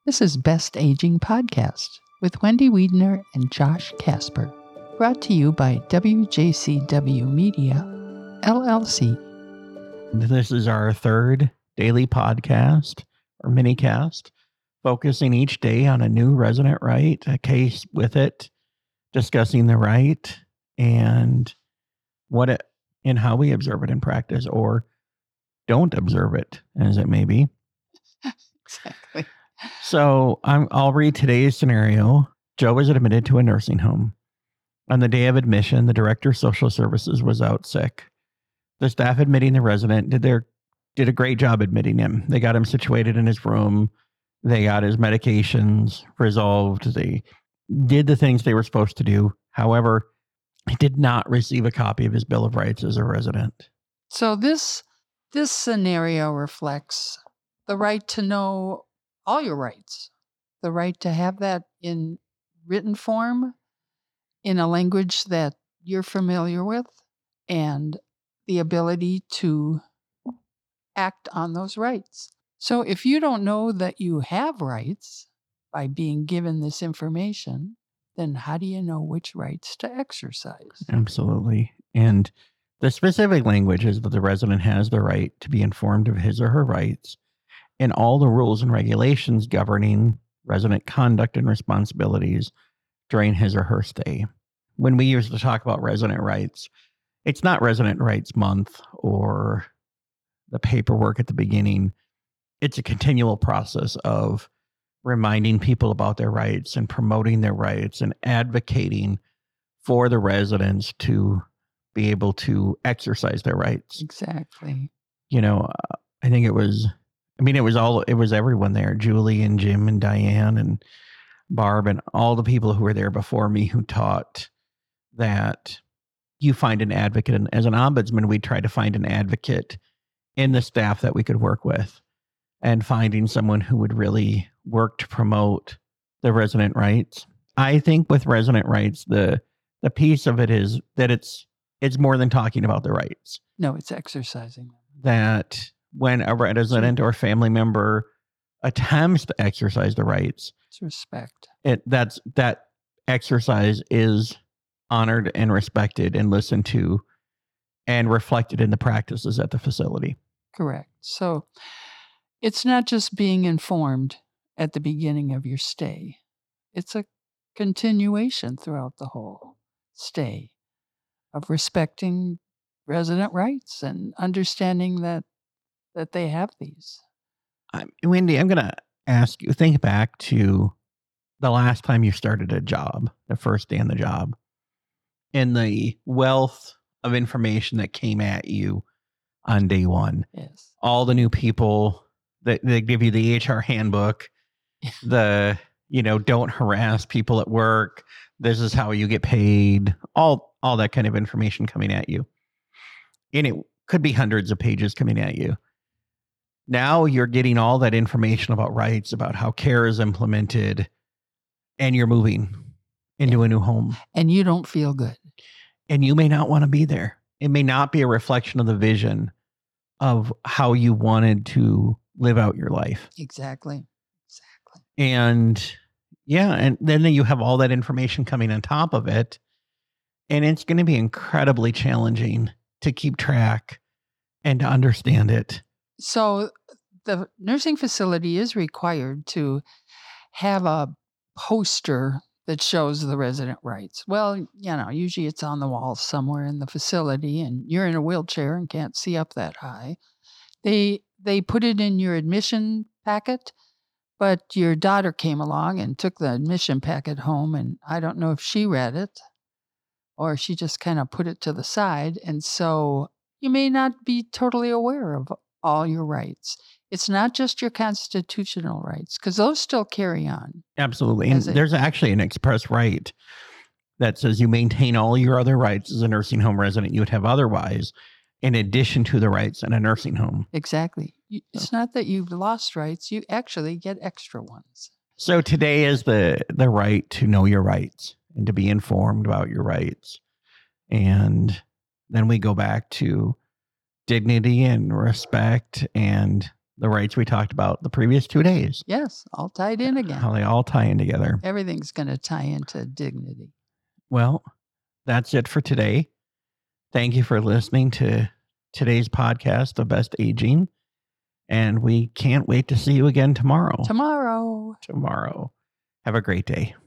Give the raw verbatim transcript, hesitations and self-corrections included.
This is Best Aging Podcast with Wendy Wiedner and Josh Casper, brought to you by W J C W Media, L L C. This is our third daily podcast or minicast, focusing each day on a new resident right, a case with it, discussing the right and what it and how we observe it in practice or don't observe it, as it may be. Exactly. So I'm, I'll read today's scenario. Joe was admitted to a nursing home. On the day of admission, the director of social services was out sick. The staff admitting the resident did their did a great job admitting him. They got him situated in his room. They got his medications resolved. They did the things they were supposed to do. However, he did not receive a copy of his Bill of Rights as a resident. So this this scenario reflects the right to know all your rights, the right to have that in written form, in a language that you're familiar with, and the ability to act on those rights. So if you don't know that you have rights by being given this information, then how do you know which rights to exercise? Absolutely. And the specific language is that the resident has the right to be informed of his or her rights and all the rules and regulations governing resident conduct and responsibilities during his or her stay. When we usually talk about resident rights, it's not Resident Rights Month or the paperwork at the beginning. It's a continual process of reminding people about their rights and promoting their rights and advocating for the residents to be able to exercise their rights. Exactly. You know, uh, I think it was, I mean, it was all, it was everyone there, Julie and Jim and Diane and Barb and all the people who were there before me who taught that you find an advocate. And as an ombudsman, we try to find an advocate in the staff that we could work with and finding someone who would really work to promote the resident rights. I think with resident rights, the the piece of it is that it's it's more than talking about the rights. No, it's exercising them. That when a resident or family member attempts to exercise the rights, it's respect. It that's that exercise is honored and respected and listened to and reflected in the practices at the facility. Correct. So it's not just being informed at the beginning of your stay. It's a continuation throughout the whole stay of respecting resident rights and understanding that that they have these. Um, Wendy, I'm going to ask you, think back to the last time you started a job, the first day on the job, and the wealth of information that came at you on day one. Yes. All the new people that they give you the H R handbook, the, you know, don't harass people at work. This is how you get paid. All, all that kind of information coming at you. And it could be hundreds of pages coming at you. Now you're getting all that information about rights, about how care is implemented, and you're moving into yeah. a new home. And you don't feel good. And you may not want to be there. It may not be a reflection of the vision of how you wanted to live out your life. Exactly. Exactly. And yeah, and then you have all that information coming on top of it. And it's going to be incredibly challenging to keep track and to understand it. So the nursing facility is required to have a poster that shows the resident rights. Well, you know, usually it's on the wall somewhere in the facility and you're in a wheelchair and can't see up that high. They they put it in your admission packet, but your daughter came along and took the admission packet home, and I don't know if she read it or she just kind of put it to the side. And so you may not be totally aware of all your rights. It's not just your constitutional rights, because those still carry on. Absolutely. And a, there's actually an express right that says you maintain all your other rights as a nursing home resident you would have otherwise, in addition to the rights in a nursing home. Exactly. It's so. Not that you've lost rights. You actually get extra ones. So today is the, the right to know your rights and to be informed about your rights. And then we go back to dignity and respect and the rights we talked about the previous two days. Yes, all tied in again. How they all tie in together. Everything's going to tie into dignity. Well, that's it for today. Thank you for listening to today's podcast of Best Aging. And we can't wait to see you again tomorrow. Tomorrow. Tomorrow. Have a great day.